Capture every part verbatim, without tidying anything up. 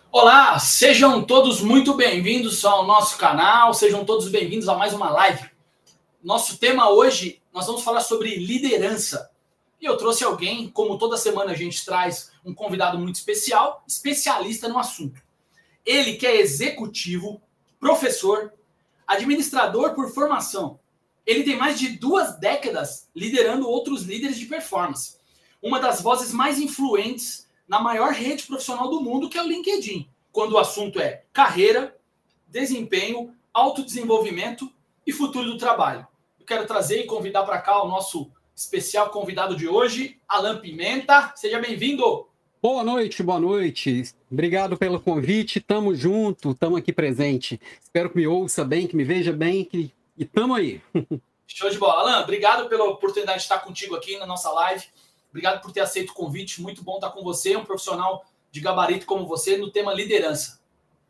Olá, sejam todos muito bem-vindos ao nosso canal, sejam todos bem-vindos a mais uma live. Nosso tema hoje, nós vamos falar sobre liderança. E eu trouxe alguém, como toda semana a gente traz um convidado muito especial, especialista no assunto. Ele que é executivo, professor, administrador por formação. Ele tem mais de duas décadas liderando outros líderes de performance. Uma das vozes mais influentes na maior rede profissional do mundo, que é o LinkedIn, quando o assunto é carreira, desempenho, autodesenvolvimento e futuro do trabalho. Eu quero trazer e convidar para cá o nosso especial convidado de hoje, Alan Pimenta. Seja bem-vindo! Boa noite, boa noite. Obrigado pelo convite. Tamo junto, tamo aqui presente. Espero que me ouça bem, que me veja bem, que... e tamo aí. Show de bola. Alan, obrigado pela oportunidade de estar contigo aqui na nossa live. Obrigado por ter aceito o convite. Muito bom estar com você, um profissional de gabarito como você, no tema liderança.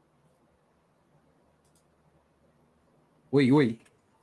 Oi, oi.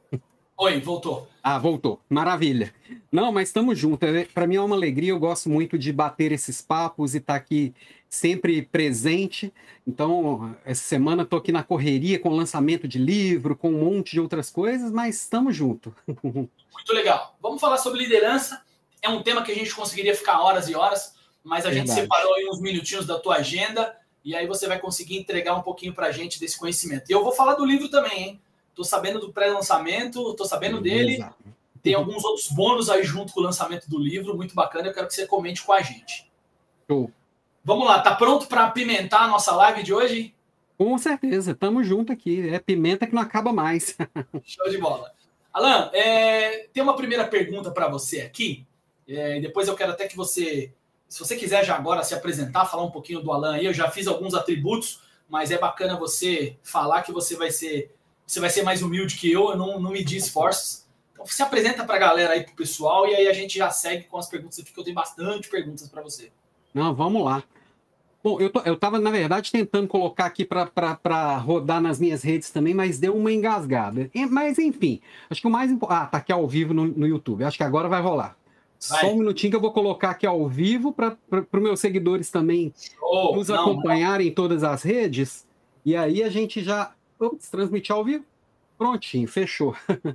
Oi, voltou. Ah, voltou. Maravilha. Não, mas estamos juntos. Para mim é uma alegria. Eu gosto muito de bater esses papos e estar aqui sempre presente. Então, essa semana estou aqui na correria com lançamento de livro, com um monte de outras coisas, mas estamos juntos. Muito legal. Vamos falar sobre liderança. É um tema que a gente conseguiria ficar horas e horas, mas a Verdade. gente separou aí uns minutinhos da tua agenda e aí você vai conseguir entregar um pouquinho para a gente desse conhecimento. E eu vou falar do livro também, hein? Tô sabendo do pré-lançamento, tô sabendo dele. Exato. Tem alguns outros bônus aí junto com o lançamento do livro, muito bacana. Eu quero que você comente com a gente. Show. Vamos lá, tá pronto para apimentar a nossa live de hoje? Com certeza, tamo junto aqui. É pimenta que não acaba mais. Show de bola. Alan, é... tem uma primeira pergunta para você aqui. É, depois eu quero até que você, se você quiser já agora se apresentar, falar um pouquinho do Alan aí. Eu já fiz alguns atributos, mas é bacana você falar que você vai ser, você vai ser mais humilde que eu, eu não, não medi esforços. Então se apresenta para a galera aí, para o pessoal, e aí a gente já segue com as perguntas, porque eu tenho bastante perguntas para você. Não, vamos lá. Bom, eu, tô, eu tava, na verdade, tentando colocar aqui para rodar nas minhas redes também, mas deu uma engasgada. Mas, enfim, acho que o mais importante... Ah, tá aqui ao vivo no, no YouTube. Acho que agora vai rolar. Vai. Só um minutinho que eu vou colocar aqui ao vivo para os meus seguidores também oh, nos não, acompanharem não. em todas as redes. E aí a gente já... Ops, transmitir ao vivo? Prontinho, fechou.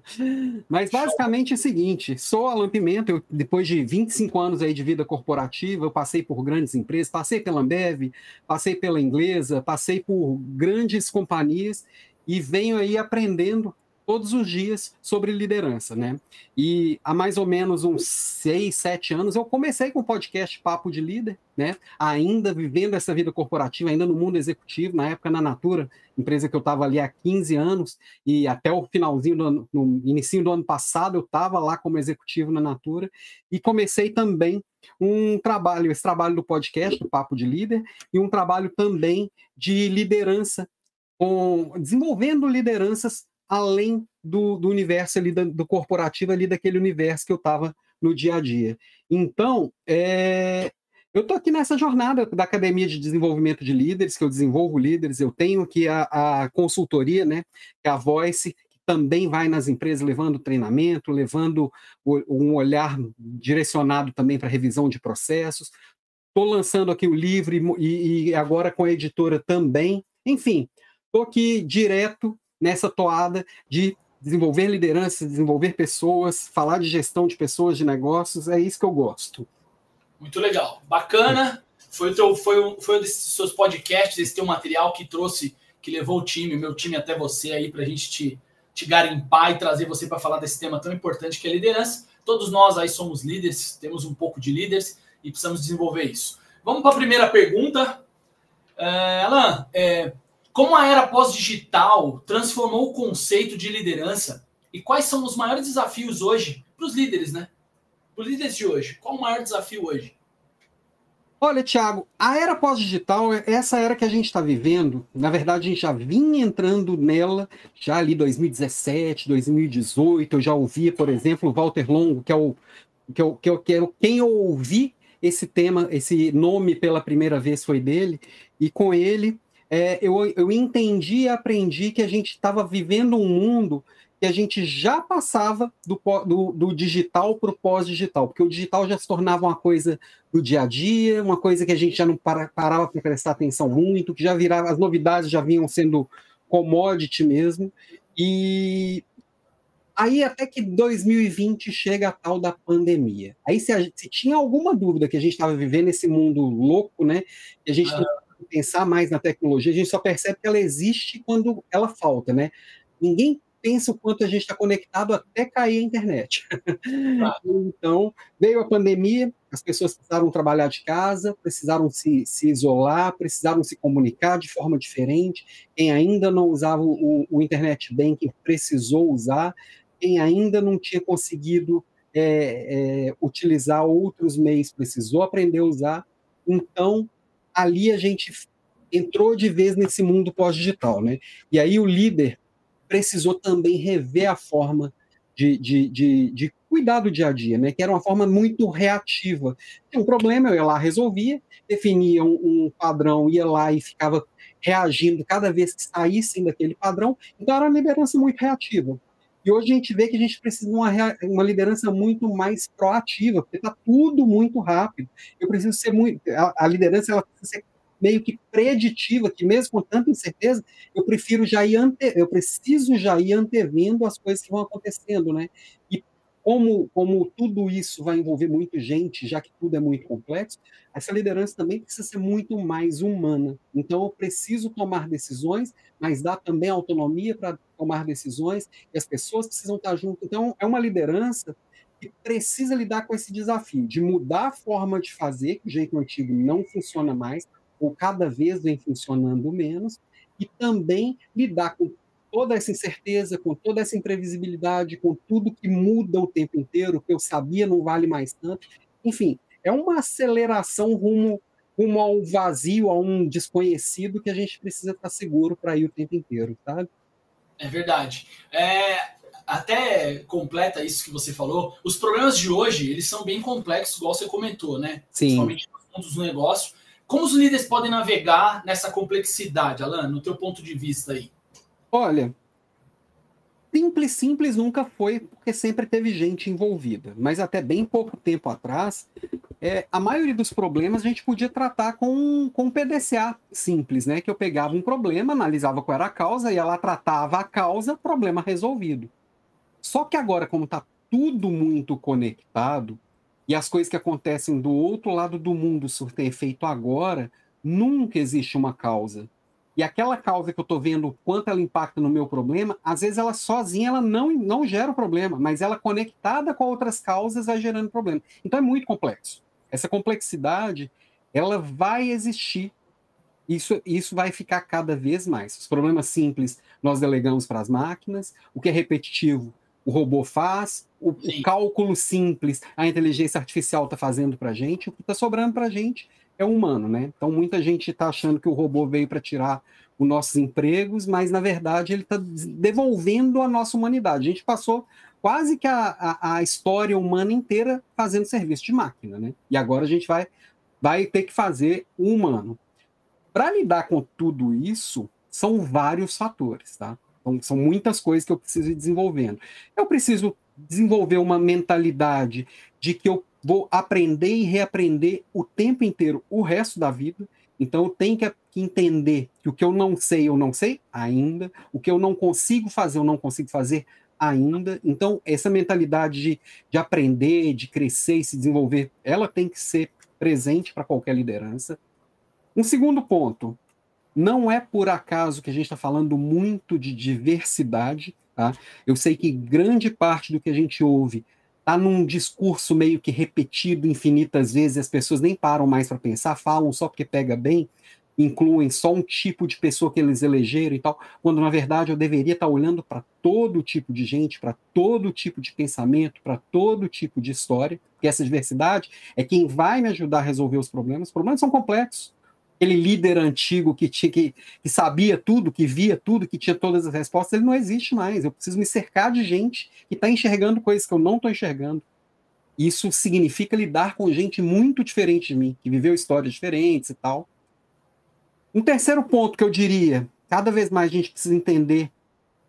Mas basicamente é o seguinte, sou Alan Pimenta, eu, depois de vinte e cinco anos aí de vida corporativa, eu passei por grandes empresas, passei pela Ambev, passei pela Inglesa, passei por grandes companhias e venho aí aprendendo todos os dias sobre liderança, né? E há mais ou menos uns seis, sete anos eu comecei com o podcast Papo de Líder, né? Ainda vivendo essa vida corporativa, ainda no mundo executivo, na época na Natura, empresa que eu estava ali há quinze anos, e até o finalzinho do ano, no início do ano passado, eu estava lá como executivo na Natura, e comecei também um trabalho, esse trabalho do podcast, do Papo de Líder, e um trabalho também de liderança, com, desenvolvendo lideranças além do, do universo ali, do, do corporativo, ali daquele universo que eu estava no dia a dia. Então, é, eu estou aqui nessa jornada da Academia de Desenvolvimento de Líderes, que eu desenvolvo líderes, eu tenho aqui a, a consultoria, né, que é a Voice, que também vai nas empresas levando treinamento, levando o, um olhar direcionado também para revisão de processos. Estou lançando aqui o livro e, e agora com a editora também. Enfim, estou aqui direto nessa toada de desenvolver liderança, desenvolver pessoas, falar de gestão de pessoas, de negócios, é isso que eu gosto. Muito legal, bacana. Foi, o teu, foi, um, foi um desses seus podcasts, esse teu material que trouxe, que levou o time, o meu time até você aí, para a gente te, te garimpar e trazer você para falar desse tema tão importante que é a liderança. Todos nós aí somos líderes, temos um pouco de líderes e precisamos desenvolver isso. Vamos para a primeira pergunta. Uh, Alan, é... como a era pós-digital transformou o conceito de liderança e quais são os maiores desafios hoje para os líderes, né? Para os líderes de hoje, qual o maior desafio hoje? Olha, Thiago, a era pós-digital, essa era que a gente está vivendo, na verdade a gente já vinha entrando nela, já ali dois mil e dezessete, dois mil e dezoito, eu já ouvia, por exemplo, o Walter Longo, que é o que eu, que eu, que eu, quem eu ouvi esse tema, esse nome pela primeira vez foi dele, e com ele É, eu, eu entendi e aprendi que a gente estava vivendo um mundo que a gente já passava do, do, do digital para o pós-digital, porque o digital já se tornava uma coisa do dia a dia, uma coisa que a gente já não para, parava para prestar atenção muito, que já virava, as novidades já vinham sendo commodity mesmo, e aí até que dois mil e vinte chega a tal da pandemia. Aí se, a, se tinha alguma dúvida que a gente estava vivendo esse mundo louco, né, que a gente não ah. pensar mais na tecnologia, a gente só percebe que ela existe quando ela falta, né? Ninguém pensa o quanto a gente está conectado até cair a internet. Ah. Então, veio a pandemia, as pessoas precisaram trabalhar de casa, precisaram se, se isolar, precisaram se comunicar de forma diferente. Quem ainda não usava o, o internet banking precisou usar. Quem ainda não tinha conseguido é, é, utilizar outros meios precisou aprender a usar. Então, ali a gente entrou de vez nesse mundo pós-digital, né? E aí o líder precisou também rever a forma de, de, de, de cuidar do dia a dia, né? Que era uma forma muito reativa. Tinha um problema, eu ia lá, resolvia, definia um, um padrão, ia lá e ficava reagindo cada vez que saíssem daquele padrão. Então era uma liderança muito reativa. E hoje a gente vê que a gente precisa de uma, uma liderança muito mais proativa, porque está tudo muito rápido. Eu preciso ser muito... A, a liderança ela precisa ser meio que preditiva, que mesmo com tanta incerteza, eu prefiro já ir ante, eu preciso já ir antevendo as coisas que vão acontecendo, né? E como, como tudo isso vai envolver muita gente, já que tudo é muito complexo, essa liderança também precisa ser muito mais humana. Então, eu preciso tomar decisões, mas dar também autonomia para tomar decisões, e as pessoas precisam estar juntas. Então, é uma liderança que precisa lidar com esse desafio de mudar a forma de fazer, que o jeito antigo não funciona mais, ou cada vez vem funcionando menos, e também lidar com toda essa incerteza, com toda essa imprevisibilidade, com tudo que muda o tempo inteiro, que eu sabia não vale mais tanto. Enfim, é uma aceleração rumo, rumo ao vazio, a um desconhecido que a gente precisa estar seguro para ir o tempo inteiro, sabe? É verdade. É, até completa isso que você falou, os problemas de hoje, eles são bem complexos, igual você comentou, né? Sim. Principalmente nos fundos do negócio. Como os líderes podem navegar nessa complexidade, Alan, no teu ponto de vista aí? Olha, simples, simples nunca foi, porque sempre teve gente envolvida. Mas até bem pouco tempo atrás, é, a maioria dos problemas a gente podia tratar com, com um P D C A simples, né? Que eu pegava um problema, analisava qual era a causa, ia lá, tratava a causa, problema resolvido. Só que agora, como está tudo muito conectado, e as coisas que acontecem do outro lado do mundo surtem efeito agora, nunca existe uma causa. E aquela causa que eu estou vendo, quanto ela impacta no meu problema, às vezes ela sozinha ela não, não gera o problema, mas ela conectada com outras causas vai gerando problema. Então é muito complexo. Essa complexidade, ela vai existir. Isso, isso vai ficar cada vez mais. Os problemas simples nós delegamos para as máquinas, o que é repetitivo o robô faz, o, o cálculo simples a inteligência artificial está fazendo para a gente, o que está sobrando para a gente é o humano, né? Então muita gente está achando que o robô veio para tirar os nossos empregos, mas na verdade ele está devolvendo a nossa humanidade. A gente passou quase que a, a, a história humana inteira fazendo serviço de máquina, né? E agora a gente vai, vai ter que fazer o humano. Para lidar com tudo isso, são vários fatores, tá? Então, são muitas coisas que eu preciso ir desenvolvendo. Eu preciso desenvolver uma mentalidade de que eu vou aprender e reaprender o tempo inteiro, o resto da vida. Então, eu tenho que entender que o que eu não sei, eu não sei ainda. O que eu não consigo fazer, eu não consigo fazer ainda. Então, essa mentalidade de, de aprender, de crescer e se desenvolver, ela tem que ser presente para qualquer liderança. Um segundo ponto. Não é por acaso que a gente está falando muito de diversidade, tá? Eu sei que grande parte do que a gente ouve está num discurso meio que repetido infinitas vezes, as pessoas nem param mais para pensar, falam só porque pega bem, incluem só um tipo de pessoa que eles elegeram e tal, quando na verdade eu deveria estar olhando para todo tipo de gente, para todo tipo de pensamento, para todo tipo de história, porque essa diversidade é quem vai me ajudar a resolver os problemas. Os problemas são complexos. Aquele líder antigo que, tinha, que, que sabia tudo, que via tudo, que tinha todas as respostas, ele não existe mais. Eu preciso me cercar de gente que está enxergando coisas que eu não estou enxergando. Isso significa lidar com gente muito diferente de mim, que viveu histórias diferentes e tal. Um terceiro ponto que eu diria, cada vez mais a gente precisa entender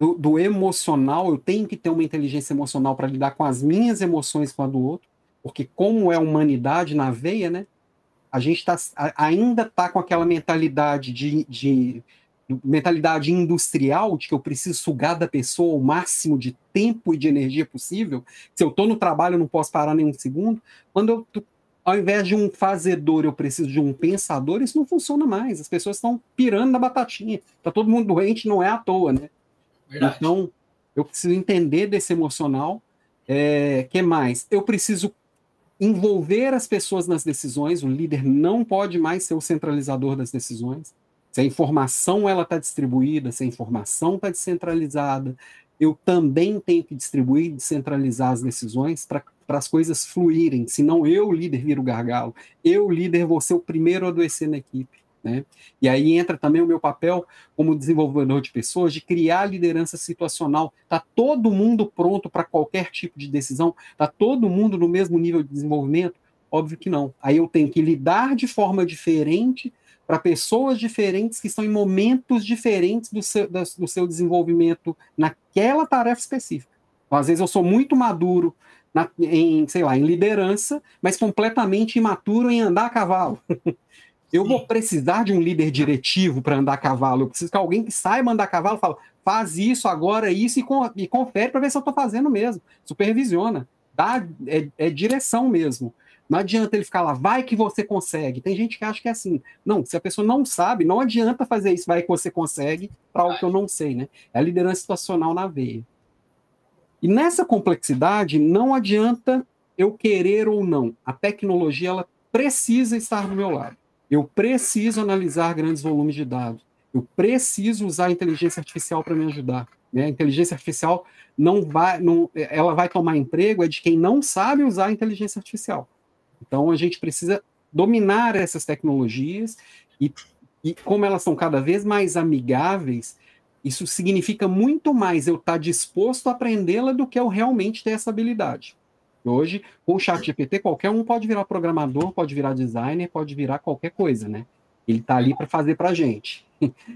do, do emocional, eu tenho que ter uma inteligência emocional para lidar com as minhas emoções com a do outro, porque como é humanidade na veia, né? A gente tá, a, ainda está com aquela mentalidade de, de mentalidade industrial, de que eu preciso sugar da pessoa o máximo de tempo e de energia possível. Se eu estou no trabalho, eu não posso parar nem um segundo. Quando eu tô, ao invés de um fazedor, eu preciso de um pensador, isso não funciona mais. As pessoas estão pirando na batatinha. Está todo mundo doente, não é à toa, né? Verdade. Então, eu preciso entender desse emocional. É, que mais? Eu preciso envolver as pessoas nas decisões. O líder não pode mais ser o centralizador das decisões. Se a informação ela está distribuída, se a informação está descentralizada, eu também tenho que distribuir e descentralizar as decisões para as coisas fluírem. Senão eu, líder, viro o gargalo. Eu, líder, vou ser o primeiro a adoecer na equipe. Né? E aí entra também o meu papel como desenvolvedor de pessoas, de criar liderança situacional. Está todo mundo pronto para qualquer tipo de decisão? Está todo mundo no mesmo nível de desenvolvimento? Óbvio que não. Aí eu tenho que lidar de forma diferente para pessoas diferentes que estão em momentos diferentes do seu, do seu desenvolvimento naquela tarefa específica. Então, às vezes eu sou muito maduro na, em, sei lá, em liderança, mas completamente imaturo em andar a cavalo. Eu vou precisar de um líder diretivo para andar a cavalo. Eu preciso que alguém que saiba andar a cavalo fale, faz isso agora, isso, e, com, e confere para ver se eu estou fazendo mesmo. Supervisiona. Dá, é, é direção mesmo. Não adianta ele ficar lá, vai que você consegue. Tem gente que acha que é assim. Não, se a pessoa não sabe, não adianta fazer isso, vai que você consegue, para algo que eu não sei, né? É a liderança situacional na veia. E nessa complexidade, não adianta eu querer ou não. A tecnologia, ela precisa estar do meu lado. Eu preciso analisar grandes volumes de dados. Eu preciso usar a inteligência artificial para me ajudar. Né? A inteligência artificial não vai, não, ela vai tomar emprego é de quem não sabe usar a inteligência artificial. Então a gente precisa dominar essas tecnologias e, e como elas são cada vez mais amigáveis, isso significa muito mais eu estar disposto a aprendê-la do que eu realmente ter essa habilidade. Hoje, com o ChatGPT, qualquer um pode virar programador, pode virar designer, pode virar qualquer coisa, né? Ele está ali para fazer para a gente.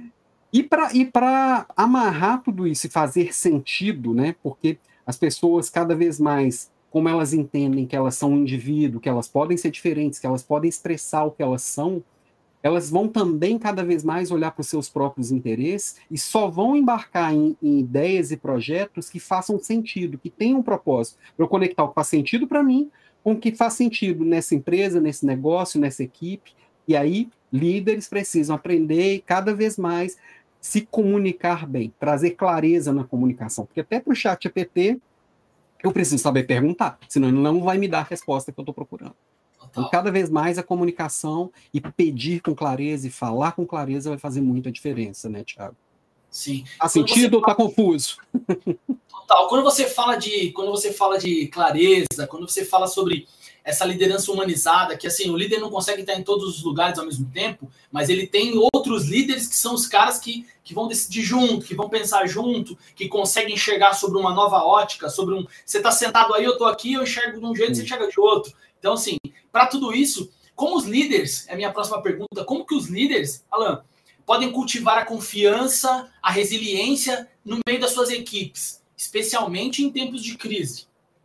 E para e para amarrar tudo isso e fazer sentido, né? Porque as pessoas, cada vez mais, como elas entendem que elas são um indivíduo, que elas podem ser diferentes, que elas podem expressar o que elas são, elas vão também cada vez mais olhar para os seus próprios interesses e só vão embarcar em, em ideias e projetos que façam sentido, que tenham um propósito, para eu conectar o que faz sentido para mim com o que faz sentido nessa empresa, nesse negócio, nessa equipe. E aí, líderes precisam aprender e cada vez mais se comunicar bem, trazer clareza na comunicação. Porque até para o ChatGPT, eu preciso saber perguntar, senão ele não vai me dar a resposta que eu estou procurando. Então, cada vez mais a comunicação e pedir com clareza e falar com clareza vai fazer muita diferença, né, Thiago? Sim. Faz sentido ou tá confuso? Total. Quando você fala de, quando você fala de clareza, quando você fala sobre essa liderança humanizada, que assim, o líder não consegue estar em todos os lugares ao mesmo tempo, mas ele tem outros líderes que são os caras que, que vão decidir junto, que vão pensar junto, que conseguem enxergar sobre uma nova ótica, sobre um... Você tá sentado aí, eu tô aqui, eu enxergo de um jeito, Sim. Você enxerga de outro. Então, assim, para tudo isso, como os líderes, é a minha próxima pergunta, como que os líderes, Alan, podem cultivar a confiança, a resiliência no meio das suas equipes, especialmente em tempos de crise?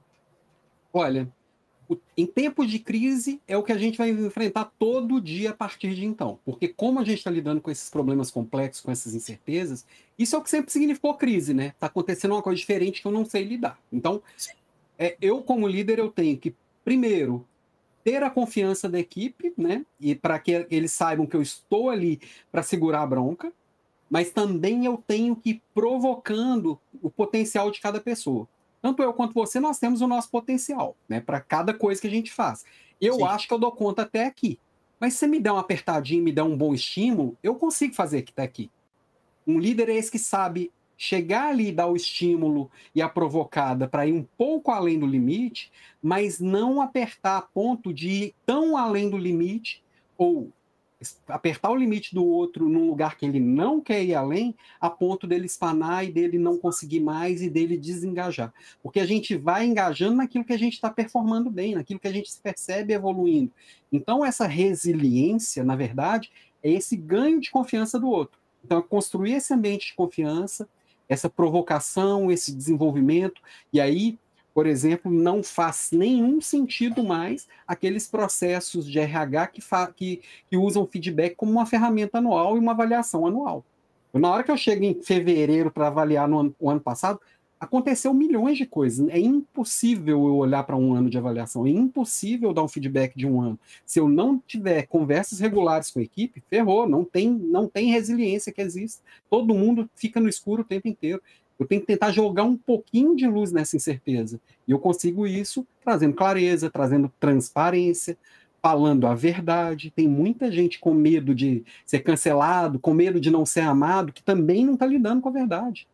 Olha, em tempos de crise é o que a gente vai enfrentar todo dia a partir de então. Porque como a gente está lidando com esses problemas complexos, com essas incertezas, isso é o que sempre significou crise, né? Está acontecendo uma coisa diferente que eu não sei lidar. Então, é, eu como líder, eu tenho que primeiro, ter a confiança da equipe, né? E para que eles saibam que eu estou ali para segurar a bronca, mas também eu tenho que ir provocando o potencial de cada pessoa. Tanto eu quanto você, nós temos o nosso potencial, né? Para cada coisa que a gente faz. Eu Sim. acho que eu dou conta até aqui. Mas se você me der uma apertadinha e me der um bom estímulo, eu consigo fazer até aqui. Um líder é esse que sabe chegar ali e dar o estímulo e a provocada para ir um pouco além do limite, mas não apertar a ponto de ir tão além do limite ou apertar o limite do outro num lugar que ele não quer ir além, a ponto dele espanar e dele não conseguir mais e dele desengajar. Porque a gente vai engajando naquilo que a gente está performando bem, naquilo que a gente se percebe evoluindo. Então, essa resiliência, na verdade, é esse ganho de confiança do outro. Então, é construir esse ambiente de confiança, essa provocação, esse desenvolvimento, e aí, por exemplo, não faz nenhum sentido mais aqueles processos de R H que, que, que usam feedback como uma ferramenta anual e uma avaliação anual. Na hora que eu chego em fevereiro para avaliar no ano, o ano passado, aconteceu milhões de coisas. É impossível eu olhar para um ano de avaliação, é impossível dar um feedback de um ano. Se eu não tiver conversas regulares com a equipe, ferrou, não tem, não tem resiliência que existe. Todo mundo fica no escuro o tempo inteiro. Eu tenho que tentar jogar um pouquinho de luz nessa incerteza. E eu consigo isso trazendo clareza, trazendo transparência, falando a verdade. Tem muita gente com medo de ser cancelado, com medo de não ser amado, que também não está lidando com a verdade.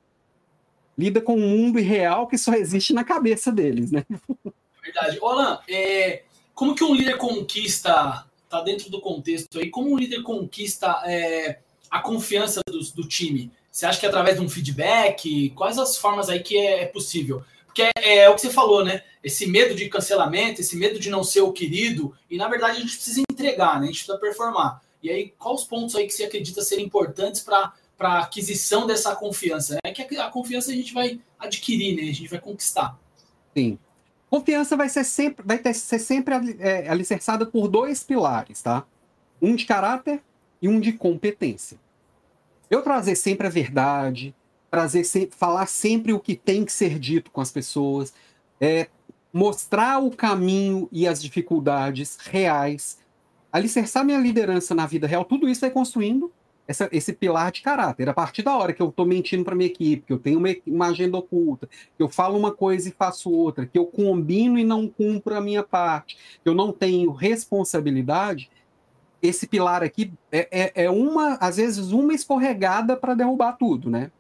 Lida com um mundo irreal que só existe na cabeça deles, né? Verdade. Alan, é, como que um líder conquista, tá dentro do contexto aí, como um líder conquista é, a confiança do, do time? Você acha que é através de um feedback? Quais as formas aí que é, é possível? Porque é, é o que você falou, né? Esse medo de cancelamento, esse medo de não ser o querido, e na verdade a gente precisa entregar, né? A gente precisa performar. E aí, quais os pontos aí que você acredita serem importantes para para a aquisição dessa confiança? É que a confiança a gente vai adquirir, né? A gente vai conquistar. Sim. Confiança vai ser sempre, vai ter, ser sempre é, alicerçada por dois pilares, tá? Um de caráter e um de competência. Eu trazer sempre a verdade, trazer sempre, falar sempre o que tem que ser dito com as pessoas, é, mostrar o caminho e as dificuldades reais, alicerçar minha liderança na vida real, tudo isso vai construindo Essa, esse pilar de caráter. A partir da hora que eu estou mentindo para minha equipe, que eu tenho uma, uma agenda oculta, que eu falo uma coisa e faço outra, que eu combino e não cumpro a minha parte, que eu não tenho responsabilidade, esse pilar aqui é, é, é uma, às vezes, uma escorregada para derrubar tudo, né?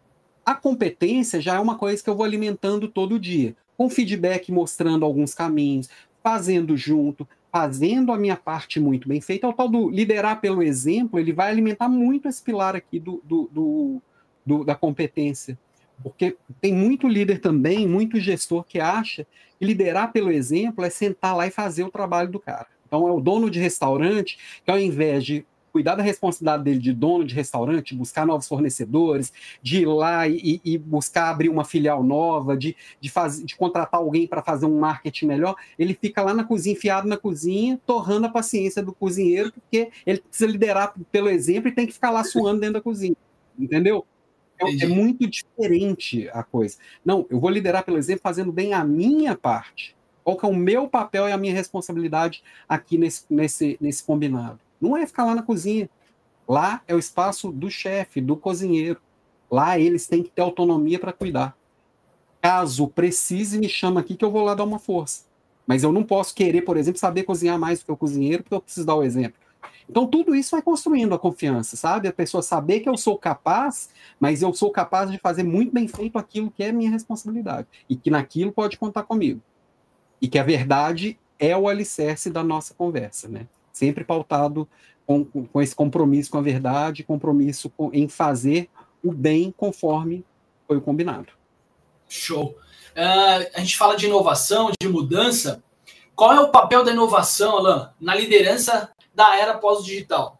A competência já é uma coisa que eu vou alimentando todo dia, com feedback mostrando alguns caminhos, fazendo junto, fazendo a minha parte muito bem feita. É o tal do liderar pelo exemplo, ele vai alimentar muito esse pilar aqui do, do, do, do, da competência. Porque tem muito líder também, muito gestor que acha que liderar pelo exemplo é sentar lá e fazer o trabalho do cara. Então é o dono de restaurante que, ao invés de cuidar da responsabilidade dele de dono de restaurante, buscar novos fornecedores, de ir lá e, e buscar abrir uma filial nova, de, de, faz, de contratar alguém para fazer um marketing melhor, ele fica lá na cozinha, enfiado na cozinha, torrando a paciência do cozinheiro, porque ele precisa liderar pelo exemplo e tem que ficar lá suando dentro da cozinha, entendeu? É, é muito diferente a coisa. Não, eu vou liderar pelo exemplo fazendo bem a minha parte. Qual que é o meu papel e a minha responsabilidade aqui nesse, nesse, nesse combinado? Não é ficar lá na cozinha. Lá é o espaço do chefe, do cozinheiro. Lá eles têm que ter autonomia para cuidar. Caso precise, me chama aqui que eu vou lá dar uma força. Mas eu não posso querer, por exemplo, saber cozinhar mais do que o cozinheiro, porque eu preciso dar o exemplo. Então, tudo isso vai construindo a confiança, sabe? A pessoa saber que eu sou capaz, mas eu sou capaz de fazer muito bem feito aquilo que é minha responsabilidade. E que naquilo pode contar comigo. E que a verdade é o alicerce da nossa conversa, né? Sempre pautado com, com esse compromisso com a verdade, compromisso com, em fazer o bem conforme foi o combinado. Show. Uh, a gente fala de inovação, de mudança. Qual é o papel da inovação, Alan, na liderança da era pós-digital?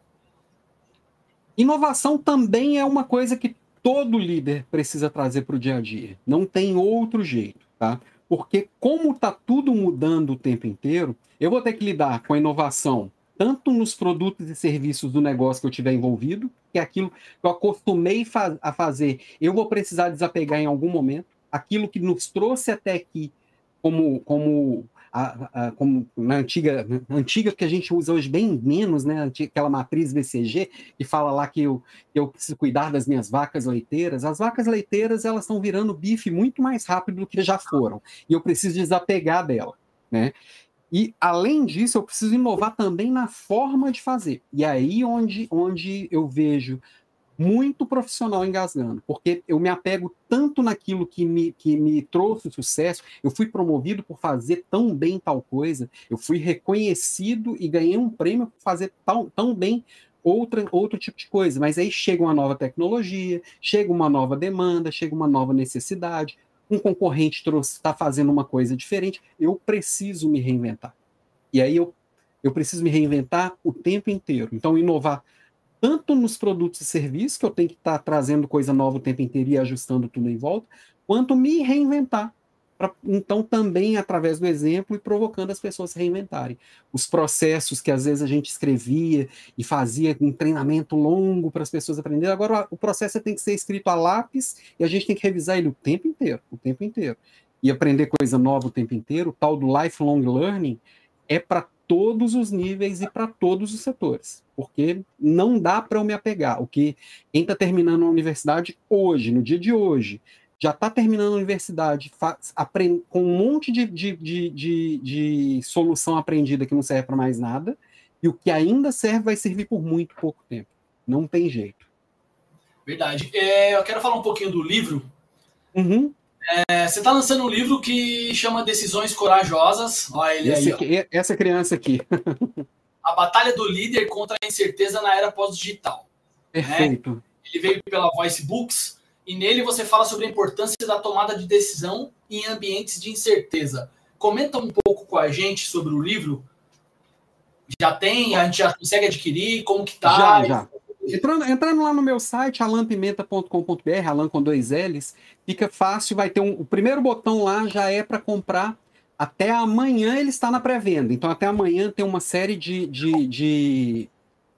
Inovação também é uma coisa que todo líder precisa trazer para o dia a dia. Não tem outro jeito, tá? Porque como está tudo mudando o tempo inteiro, eu vou ter que lidar com a inovação tanto nos produtos e serviços do negócio que eu tiver envolvido, que é aquilo que eu acostumei fa- a fazer, eu vou precisar desapegar em algum momento, aquilo que nos trouxe até aqui como, como, a, a, como na antiga, na antiga que a gente usa hoje bem menos, né? Aquela matriz B C G, que fala lá que eu, que eu preciso cuidar das minhas vacas leiteiras. As vacas leiteiras, elas estão virando bife muito mais rápido do que já foram, e eu preciso desapegar dela, né? E, além disso, eu preciso inovar também na forma de fazer. E aí onde, onde eu vejo muito profissional engasgando, porque eu me apego tanto naquilo que me, que me trouxe sucesso, eu fui promovido por fazer tão bem tal coisa, eu fui reconhecido e ganhei um prêmio por fazer tão, tão bem outra, outro tipo de coisa, mas aí chega uma nova tecnologia, chega uma nova demanda, chega uma nova necessidade, um concorrente está fazendo uma coisa diferente, eu preciso me reinventar. E aí eu, eu preciso me reinventar o tempo inteiro. Então, inovar tanto nos produtos e serviços, que eu tenho que estar trazendo coisa nova o tempo inteiro e ajustando tudo em volta, quanto me reinventar. Pra, então, também através do exemplo e provocando as pessoas a se reinventarem. Os processos que às vezes a gente escrevia e fazia um treinamento longo para as pessoas aprenderem, agora o processo tem que ser escrito a lápis e a gente tem que revisar ele o tempo inteiro, o tempo inteiro. E aprender coisa nova o tempo inteiro, o tal do lifelong learning, é para todos os níveis e para todos os setores, porque não dá para eu me apegar. O que quem está terminando a universidade hoje, no dia de hoje, já está terminando a universidade faz, aprend, com um monte de, de, de, de, de solução aprendida que não serve para mais nada, e o que ainda serve vai servir por muito pouco tempo. Não tem jeito. Verdade. É, eu quero falar um pouquinho do livro. Uhum. É, você está lançando um livro que chama Decisões Corajosas. Olha ele Esse aí. Aqui, ó. Essa criança aqui. A Batalha do Líder contra a Incerteza na Era Pós-Digital. Perfeito. Né? Ele veio pela Voice Books. E nele você fala sobre a importância da tomada de decisão em ambientes de incerteza. Comenta um pouco com a gente sobre o livro. Já tem? A gente já consegue adquirir? Como que tá? Já, já. Entrando, entrando lá no meu site, alan pimenta ponto com ponto b r, Alan com dois L's, fica fácil, vai ter um... O primeiro botão lá já é para comprar. Até amanhã ele está na pré-venda. Então, até amanhã tem uma série de... de, de...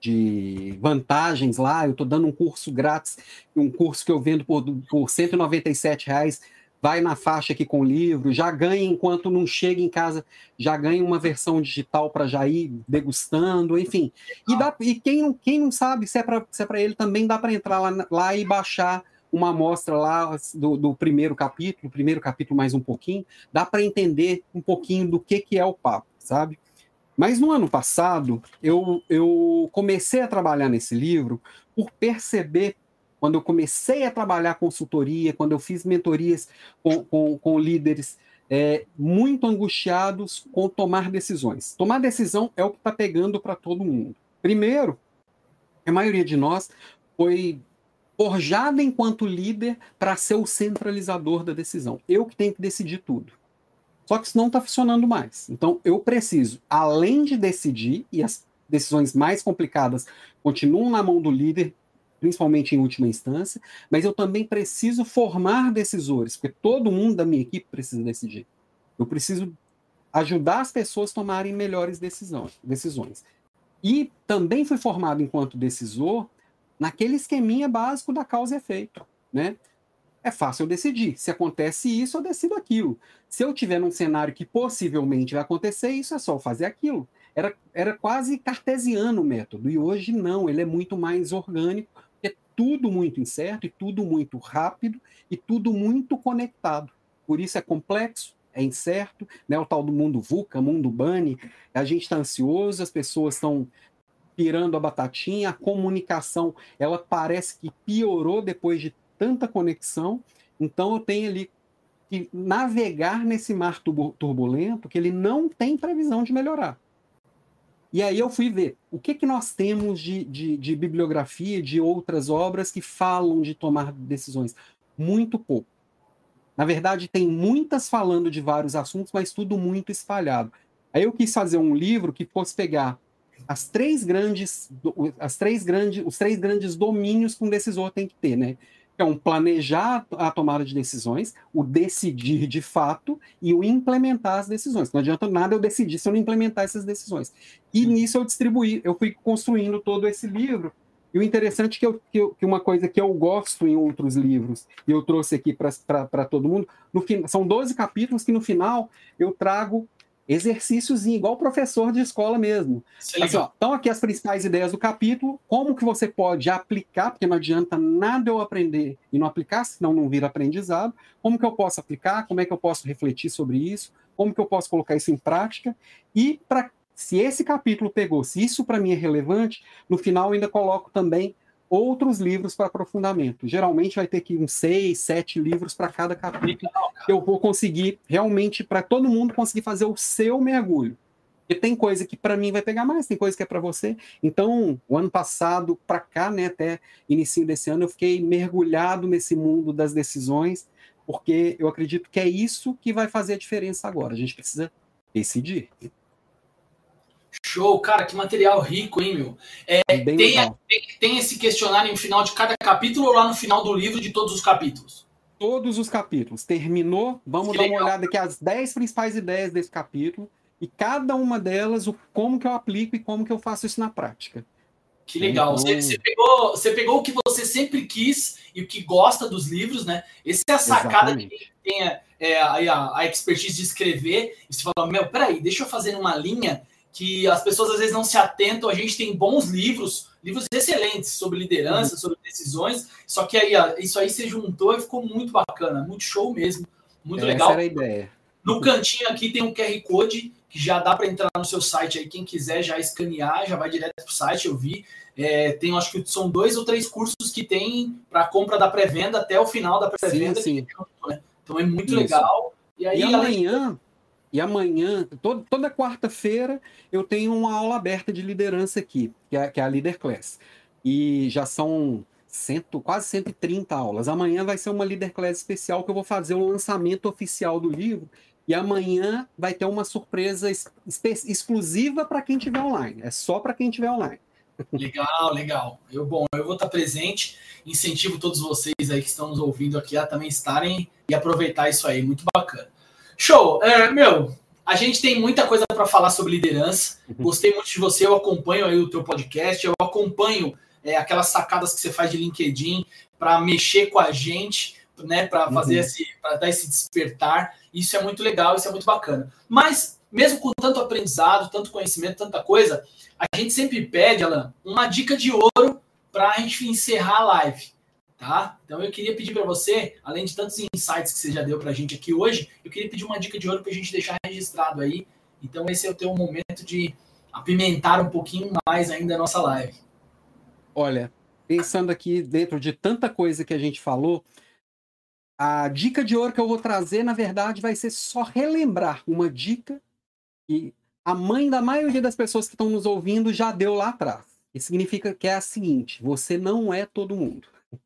de vantagens lá, eu estou dando um curso grátis, um curso que eu vendo por, por cento e noventa e sete reais, vai na faixa aqui com o livro, já ganha enquanto não chega em casa, já ganha uma versão digital para já ir degustando, enfim. E, dá, e quem, não, quem não sabe se é para ele, também dá para entrar lá, lá e baixar uma amostra lá do, do primeiro capítulo, primeiro capítulo mais um pouquinho, dá para entender um pouquinho do que, que é o papo, sabe? Mas no ano passado, eu, eu comecei a trabalhar nesse livro por perceber, quando eu comecei a trabalhar consultoria, quando eu fiz mentorias com, com, com líderes é, muito angustiados com tomar decisões. Tomar decisão é o que está pegando para todo mundo. Primeiro, a maioria de nós foi forjada enquanto líder para ser o centralizador da decisão. Eu que tenho que decidir tudo. Só que isso não está funcionando mais. Então, eu preciso, além de decidir, e as decisões mais complicadas continuam na mão do líder, principalmente em última instância, mas eu também preciso formar decisores, porque todo mundo da minha equipe precisa decidir. Eu preciso ajudar as pessoas a tomarem melhores decisões. decisões. E também fui formado enquanto decisor naquele esqueminha básico da causa e efeito, né? É fácil eu decidir. Se acontece isso, eu decido aquilo. Se eu tiver num cenário que possivelmente vai acontecer isso, é só eu fazer aquilo. Era, era quase cartesiano o método. E hoje não, ele é muito mais orgânico. É tudo muito incerto e tudo muito rápido e tudo muito conectado. Por isso é complexo, é incerto, né? O tal do mundo VUCA, mundo Bunny. A gente está ansioso, as pessoas estão pirando a batatinha, a comunicação, ela parece que piorou depois de tanta conexão, então eu tenho ali que navegar nesse mar turbulento que ele não tem previsão de melhorar. E aí eu fui ver o que, que nós temos de, de, de bibliografia, de outras obras que falam de tomar decisões. Muito pouco. Na verdade, tem muitas falando de vários assuntos, mas tudo muito espalhado. Aí eu quis fazer um livro que fosse pegar as três grandes, as três grandes, os três grandes domínios que um decisor tem que ter, né? É um planejar a tomada de decisões, o decidir de fato e o implementar as decisões. Não adianta nada eu decidir se eu não implementar essas decisões. E nisso eu distribuí, eu fui construindo todo esse livro. E o interessante é que, eu, que, eu, que uma coisa que eu gosto em outros livros, e eu trouxe aqui para todo mundo, no fim, são doze capítulos que no final eu trago exercícios igual professor de escola mesmo. Assim, ó, então aqui as principais ideias do capítulo, como que você pode aplicar, porque não adianta nada eu aprender e não aplicar, senão não vira aprendizado. Como que eu posso aplicar, como é que eu posso refletir sobre isso, como que eu posso colocar isso em prática, e para se esse capítulo pegou, se isso para mim é relevante, no final eu ainda coloco também outros livros para aprofundamento. Geralmente vai ter que uns seis, sete livros para cada capítulo. Eu vou conseguir realmente, para todo mundo conseguir fazer o seu mergulho. E tem coisa que para mim vai pegar mais, tem coisa que é para você. Então, o ano passado para cá, né, até início desse ano, eu fiquei mergulhado nesse mundo das decisões, porque eu acredito que é isso que vai fazer a diferença agora. A gente precisa decidir. Show, cara, que material rico, hein, meu? É, Bem tem, legal. tem, tem esse questionário no final de cada capítulo ou lá no final do livro de todos os capítulos? Todos os capítulos. Terminou, vamos Que dar uma legal. olhada aqui às dez principais ideias desse capítulo e cada uma delas, o como que eu aplico e como que eu faço isso na prática. Que legal. Então, Você, você, pegou, você pegou o que você sempre quis e o que gosta dos livros, né? Essa é a sacada de quem tem a, é, a, a expertise de escrever. E você fala, meu, peraí, deixa eu fazer uma linha que as pessoas às vezes não se atentam. A gente tem bons livros, livros excelentes sobre liderança, uhum. sobre decisões, só que aí isso aí se juntou e ficou muito bacana, muito show mesmo, muito Essa legal. Era a ideia. No cantinho aqui tem um Q R Code que já dá para entrar no seu site aí, quem quiser já escanear, já vai direto para o site, eu vi. É, tem, acho que são dois ou três cursos que tem para compra da pré-venda até o final da pré-venda. Sim, sim. Que, né? Então é muito Isso. legal. E, aí, e amanhã, além... e amanhã todo, toda quarta-feira, eu tenho uma aula aberta de liderança aqui, que é, que é a Leader Class. E já são cento, quase cento e trinta aulas. Amanhã vai ser uma Leader Class especial que eu vou fazer o lançamento oficial do livro. E amanhã vai ter uma surpresa exclusiva para quem estiver online. É só para quem estiver online. Legal, legal. Eu, bom, eu vou estar presente. Incentivo todos vocês aí que estão nos ouvindo aqui a também estarem e aproveitar isso aí. Muito bacana. Show. É, meu, a gente tem muita coisa para falar sobre liderança. Gostei muito de você. Eu acompanho aí o teu podcast. Eu acompanho é, aquelas sacadas que você faz de LinkedIn para mexer com a gente, né, para fazer uhum. esse, para dar esse despertar. Isso é muito legal, isso é muito bacana. Mas, mesmo com tanto aprendizado, tanto conhecimento, tanta coisa, a gente sempre pede, Alan, uma dica de ouro para a gente encerrar a live, tá? Então, eu queria pedir para você, além de tantos insights que você já deu para a gente aqui hoje, eu queria pedir uma dica de ouro para a gente deixar registrado aí. Então, esse é o teu momento de apimentar um pouquinho mais ainda a nossa live. Olha, pensando aqui dentro de tanta coisa que a gente falou, a dica de ouro que eu vou trazer, na verdade, vai ser só relembrar uma dica que a mãe da maioria das pessoas que estão nos ouvindo já deu lá atrás. Isso significa que é a seguinte: você não é todo mundo.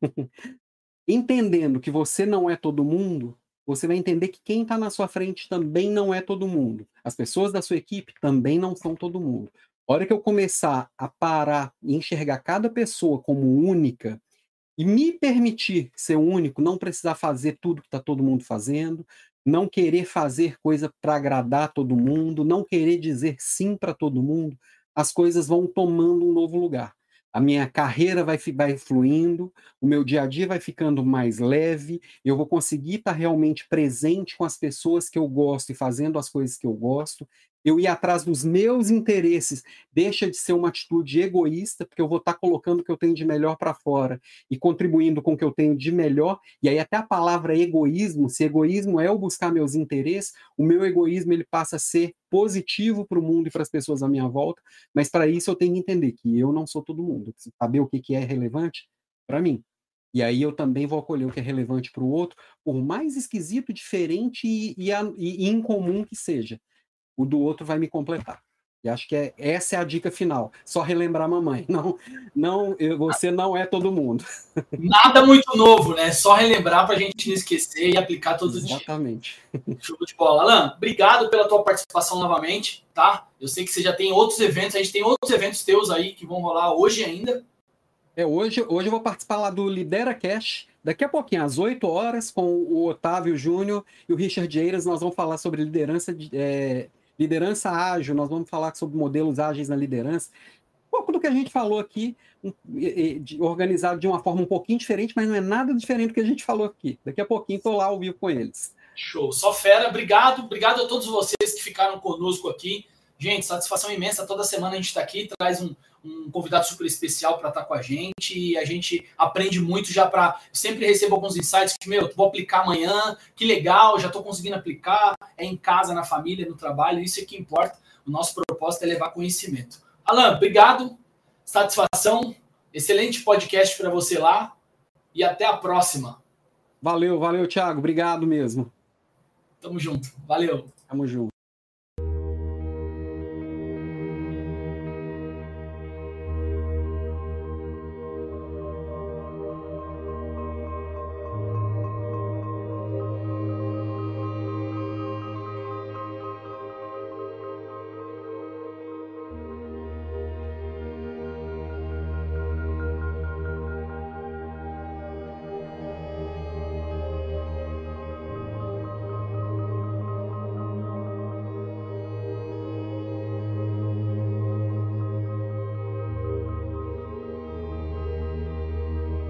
Entendendo que você não é todo mundo, você vai entender que quem está na sua frente também não é todo mundo. As pessoas da sua equipe também não são todo mundo. A hora que eu começar a parar e enxergar cada pessoa como única, e me permitir ser único, não precisar fazer tudo que está todo mundo fazendo, não querer fazer coisa para agradar todo mundo, não querer dizer sim para todo mundo, as coisas vão tomando um novo lugar. A minha carreira vai, vai fluindo, o meu dia a dia vai ficando mais leve, eu vou conseguir estar realmente presente com as pessoas que eu gosto e fazendo as coisas que eu gosto. Eu ir atrás dos meus interesses deixa de ser uma atitude egoísta, porque eu vou estar colocando o que eu tenho de melhor para fora e contribuindo com o que eu tenho de melhor. E aí até a palavra egoísmo, se egoísmo é eu buscar meus interesses, o meu egoísmo ele passa a ser positivo para o mundo e para as pessoas à minha volta, mas para isso eu tenho que entender que eu não sou todo mundo. Eu preciso saber o que, que é relevante para mim. E aí eu também vou acolher o que é relevante para o outro, por mais esquisito, diferente e, e, e incomum que seja. O do outro vai me completar. E acho que é, essa é a dica final. Só relembrar a mamãe. Não, não, eu, você não é todo mundo. Nada muito novo, né? Só relembrar para a gente não esquecer e aplicar todo dia. Exatamente. Show de bola. Alan, obrigado pela tua participação novamente, tá? Eu sei que você já tem outros eventos, a gente tem outros eventos teus aí que vão rolar hoje ainda. É, hoje, hoje eu vou participar lá do Lidera Cash, daqui a pouquinho, às oito horas, com o Otávio Júnior e o Richard Eiras. Nós vamos falar sobre liderança, é, liderança ágil, nós vamos falar sobre modelos ágeis na liderança. Um pouco do que a gente falou aqui, um, de, organizado de uma forma um pouquinho diferente, mas não é nada diferente do que a gente falou aqui. Daqui a pouquinho estou lá ao vivo com eles. Show, só fera. Obrigado, obrigado a todos vocês que ficaram conosco aqui. Gente, satisfação imensa. Toda semana a gente está aqui, traz um, um convidado super especial para estar com a gente e a gente aprende muito já para... Sempre recebo alguns insights que, meu, vou aplicar amanhã, que legal, já estou conseguindo aplicar, é em casa, na família, no trabalho, isso é que importa. O nosso propósito é levar conhecimento. Alan, obrigado, satisfação, excelente podcast para você lá e até a próxima. Valeu, valeu, Thiago, obrigado mesmo. Tamo junto, valeu. Tamo junto.